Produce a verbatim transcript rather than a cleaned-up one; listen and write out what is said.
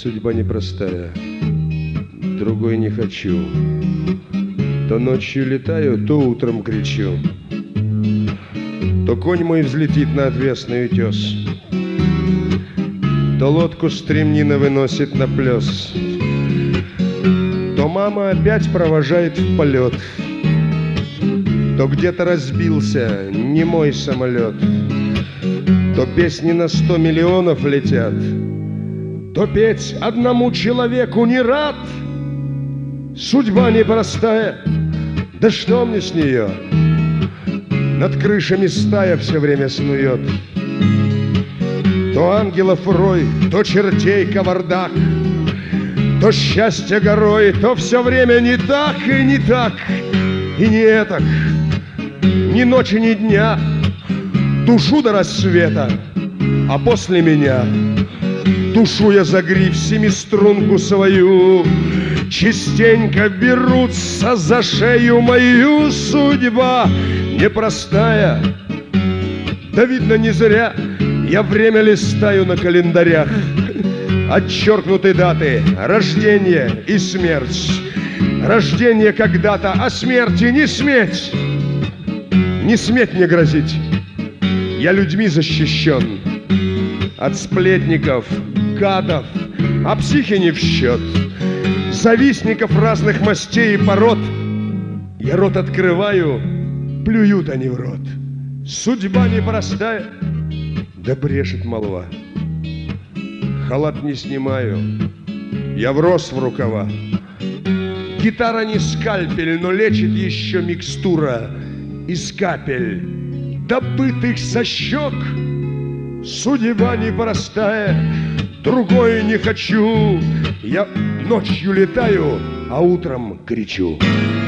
Судьба непростая, другой не хочу. То ночью летаю, то утром кричу. То конь мой взлетит на отвесный утес, то лодку стремнина выносит на плес, то мама опять провожает в полет, то где-то разбился не мой самолет, то песни на сто миллионов летят, то петь одному человеку не рад. Судьба непростая, да что мне с нее? Над крышами стая все время снует. То ангелов рой, то чертей кавардак, то счастье горой, то все время не так и не так, и не этак, ни ночи, ни дня. Тушу до рассвета, а после меня тушу я за гриф семиструнку свою. Частенько берутся за шею мою. Судьба непростая, да видно не зря я время листаю на календарях. Отчеркнуты даты рождения и смерть. Рождение когда-то, а смерти не сметь. Не сметь мне грозить, я людьми защищен от сплетников, гадов, а психи не в счет. Завистников разных мастей и пород я рот открываю, плюют они в рот. Судьба непростая, да брешет молва. Халат не снимаю, я врос в рукава. Гитара не скальпель, но лечит еще микстура из капель, добытых со щек. Судьба непростая, другое не хочу. Я ночью летаю, а утром кричу.